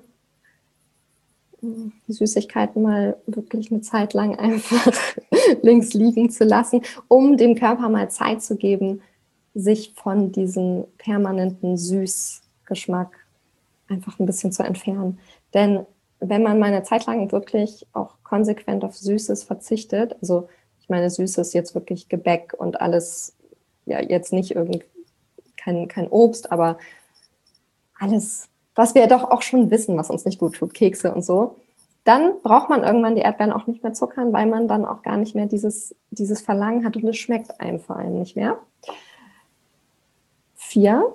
die Süßigkeiten mal wirklich eine Zeit lang einfach links liegen zu lassen, um dem Körper mal Zeit zu geben, sich von diesem permanenten Süßgeschmack einfach ein bisschen zu entfernen. Denn wenn man mal eine Zeit lang wirklich auch konsequent auf Süßes verzichtet, also ich meine, Süßes jetzt wirklich Gebäck und alles, ja jetzt nicht kein Obst, aber alles, was wir doch auch schon wissen, was uns nicht gut tut, Kekse und so, dann braucht man irgendwann die Erdbeeren auch nicht mehr zuckern, weil man dann auch gar nicht mehr dieses Verlangen hat und es schmeckt einem vor allem nicht mehr. 4.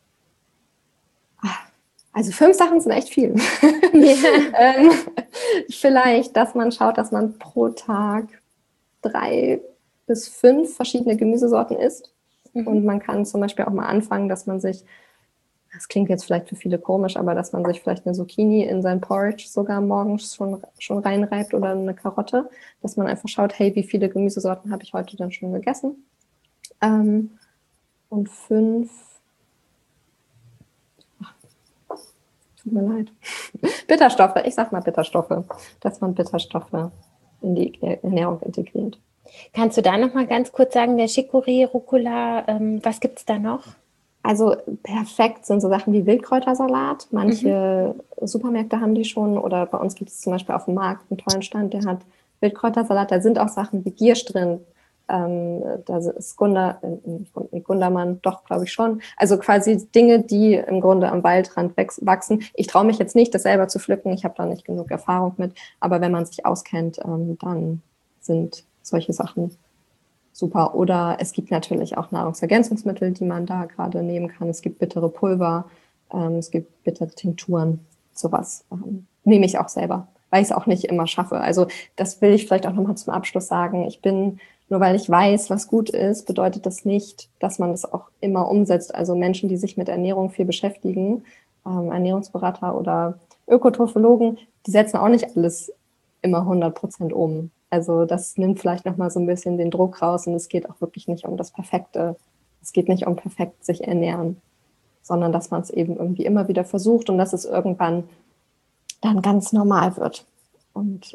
Also 5 Sachen sind echt viel. Ja. Vielleicht, dass man schaut, dass man pro Tag 3 bis 5 verschiedene Gemüsesorten isst. Und man kann zum Beispiel auch mal anfangen, dass man sich, das klingt jetzt vielleicht für viele komisch, aber dass man sich vielleicht eine Zucchini in sein Porridge sogar morgens schon reinreibt oder eine Karotte, dass man einfach schaut, hey, wie viele Gemüsesorten habe ich heute dann schon gegessen? Und 5, tut mir leid, Bitterstoffe, ich sag mal Bitterstoffe, dass man Bitterstoffe in die Ernährung integriert. Kannst du da noch mal ganz kurz sagen, der Chicorée, Rucola, was gibt es da noch? Also perfekt sind so Sachen wie Wildkräutersalat. Manche Supermärkte haben die schon oder bei uns gibt es zum Beispiel auf dem Markt einen tollen Stand, der hat Wildkräutersalat. Da sind auch Sachen wie Giersch drin. Da ist Gundermann, doch, glaube ich schon. Also quasi Dinge, die im Grunde am Waldrand wachsen. Ich traue mich jetzt nicht, das selber zu pflücken. Ich habe da nicht genug Erfahrung mit. Aber wenn man sich auskennt, dann sind solche Sachen super. Oder es gibt natürlich auch Nahrungsergänzungsmittel, die man da gerade nehmen kann. Es gibt bittere Pulver, es gibt bittere Tinkturen, sowas nehme ich auch selber, weil ich es auch nicht immer schaffe. Also das will ich vielleicht auch nochmal zum Abschluss sagen. Nur weil ich weiß, was gut ist, bedeutet das nicht, dass man das auch immer umsetzt. Also Menschen, die sich mit Ernährung viel beschäftigen, Ernährungsberater oder Ökotrophologen, die setzen auch nicht alles immer 100% um. Also das nimmt vielleicht nochmal so ein bisschen den Druck raus und es geht auch wirklich nicht um das Perfekte. Es geht nicht um perfekt sich ernähren, sondern dass man es eben irgendwie immer wieder versucht und dass es irgendwann dann ganz normal wird. Und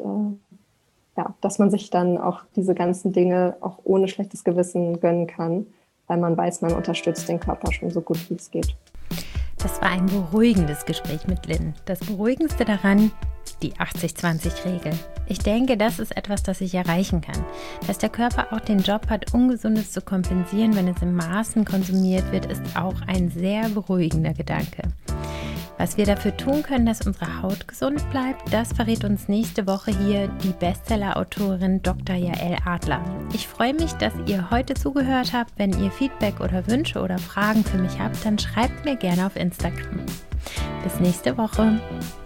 dass man sich dann auch diese ganzen Dinge auch ohne schlechtes Gewissen gönnen kann, weil man weiß, man unterstützt den Körper schon so gut, wie es geht. Das war ein beruhigendes Gespräch mit Lynn. Das Beruhigendste daran, die 80-20-Regel. Ich denke, das ist etwas, das ich erreichen kann. Dass der Körper auch den Job hat, Ungesundes zu kompensieren, wenn es in Maßen konsumiert wird, ist auch ein sehr beruhigender Gedanke. Was wir dafür tun können, dass unsere Haut gesund bleibt, das verrät uns nächste Woche hier die Bestseller-Autorin Dr. Jael Adler. Ich freue mich, dass ihr heute zugehört habt. Wenn ihr Feedback oder Wünsche oder Fragen für mich habt, dann schreibt mir gerne auf Instagram. Bis nächste Woche.